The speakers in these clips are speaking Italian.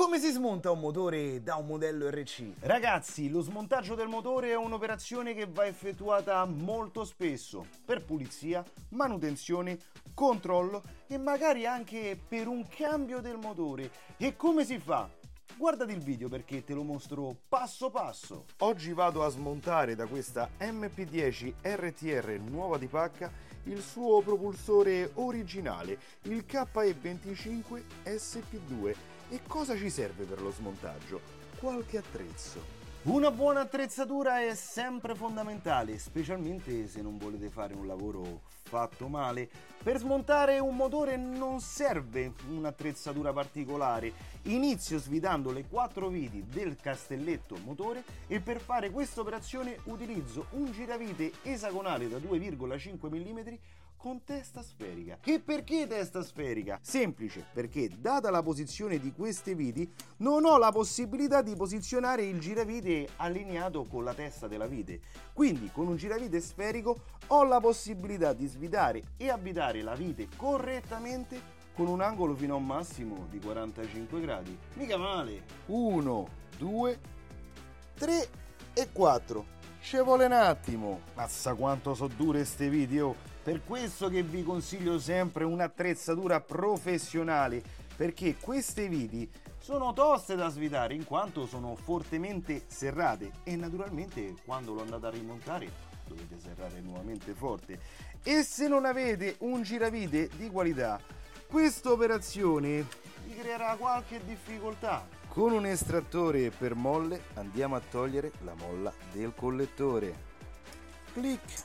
Come si smonta un motore da un modello RC? Ragazzi, lo smontaggio del motore è un'operazione che va effettuata molto spesso per pulizia, manutenzione, controllo e magari anche per un cambio del motore. E come si fa? Guardati il video perché te lo mostro passo passo. Oggi vado a smontare da questa MP10 RTR nuova di pacca il suo propulsore originale, il KE25 SP2. E cosa ci serve per lo smontaggio? Qualche attrezzo. Una buona attrezzatura è sempre fondamentale, specialmente se non volete fare un lavoro fatto male. Per smontare un motore non serve un'attrezzatura particolare. Inizio svidando le 4 viti del castelletto motore e per fare questa operazione utilizzo un giravite esagonale da 2,5 mm con testa sferica. E perché testa sferica? Semplice, perché data la posizione di queste viti non ho la possibilità di posizionare il giravite allineato con la testa della vite. Quindi con un giravite sferico ho la possibilità di svidare e avvitare la vite correttamente con un angolo fino a un massimo di 45 gradi. Mica male! 1, 2, 3 e 4. Ci vuole un attimo. Mazza quanto so dure ste video. Per questo che vi consiglio sempre un'attrezzatura professionale, perché queste viti sono toste da svitare in quanto sono fortemente serrate e naturalmente quando lo andate a rimontare dovete serrare nuovamente forte. E se non avete un giravite di qualità, questa operazione vi creerà qualche difficoltà. Con un estrattore per molle andiamo a togliere la molla del collettore. Clic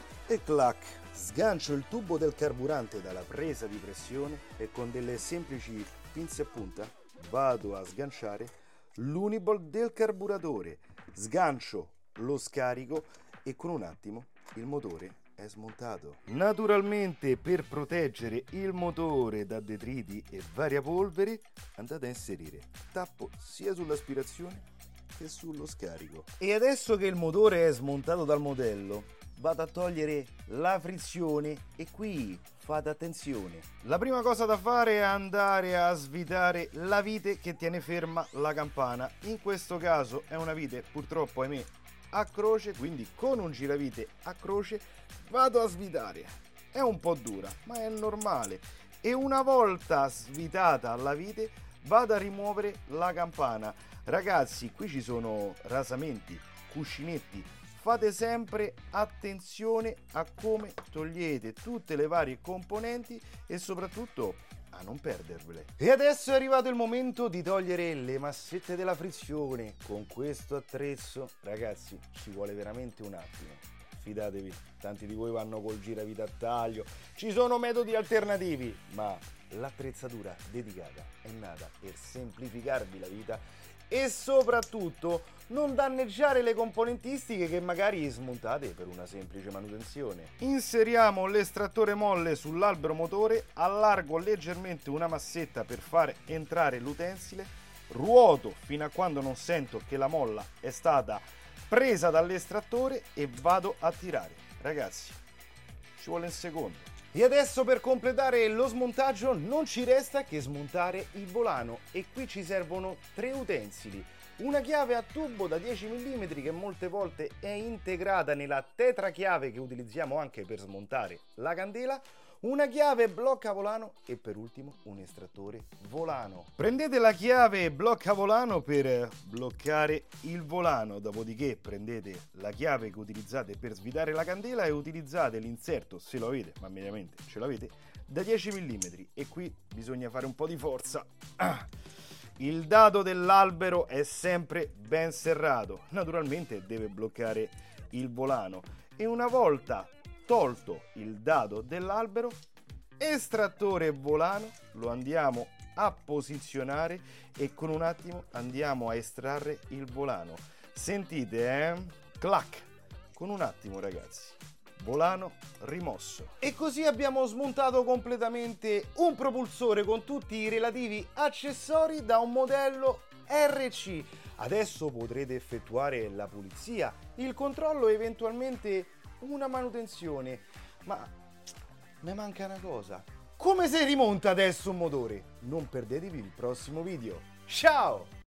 e clac. Sgancio il tubo del carburante dalla presa di pressione e con delle semplici pinze a punta vado a sganciare l'uniball del carburatore. Sgancio lo scarico e con un attimo il motore è smontato. Naturalmente, per proteggere il motore da detriti e varia polvere andate a inserire tappo sia sull'aspirazione che sullo scarico. E adesso che il motore è smontato dal modello vado a togliere la frizione e qui fate attenzione. La prima cosa da fare è andare a svitare la vite che tiene ferma la campana. In questo caso è una vite purtroppo ahimè a croce, quindi con un giravite a croce vado a svitare. È un po' dura, ma è normale. E una volta svitata la vite vado a rimuovere la campana. Ragazzi, qui ci sono rasamenti, cuscinetti. Fate sempre attenzione a come togliete tutte le varie componenti e soprattutto a non perdervele. E adesso è arrivato il momento di togliere le massette della frizione. Con questo attrezzo, ragazzi, ci vuole veramente un attimo. Fidatevi, tanti di voi vanno col giravite a taglio. Ci sono metodi alternativi, ma l'attrezzatura dedicata è nata per semplificarvi la vita e soprattutto non danneggiare le componentistiche che magari smontate per una semplice manutenzione. Inseriamo l'estrattore molle sull'albero motore, allargo leggermente una massetta per far entrare l'utensile, ruoto fino a quando non sento che la molla è stata presa dall'estrattore e vado a tirare. Ragazzi, ci vuole un secondo. E adesso per completare lo smontaggio non ci resta che smontare il volano e qui ci servono 3 utensili. Una chiave a tubo da 10 mm che molte volte è integrata nella tetrachiave che utilizziamo anche per smontare la candela, una chiave blocca volano e per ultimo un estrattore volano. Prendete la chiave blocca volano per bloccare il volano, dopodiché prendete la chiave che utilizzate per svitare la candela e utilizzate l'inserto, se lo avete, ma mediamente ce l'avete, da 10 mm e qui bisogna fare un po' di forza. Il dado dell'albero è sempre ben serrato, naturalmente deve bloccare il volano e una volta tolto il dado dell'albero, estrattore e volano lo andiamo a posizionare e con un attimo andiamo a estrarre il volano. Sentite, clac, con un attimo ragazzi. Volano rimosso. E così abbiamo smontato completamente un propulsore con tutti i relativi accessori da un modello RC. Adesso potrete effettuare la pulizia, il controllo e eventualmente una manutenzione. Ma mi manca una cosa. Come si rimonta adesso un motore? Non perdetevi il prossimo video. Ciao!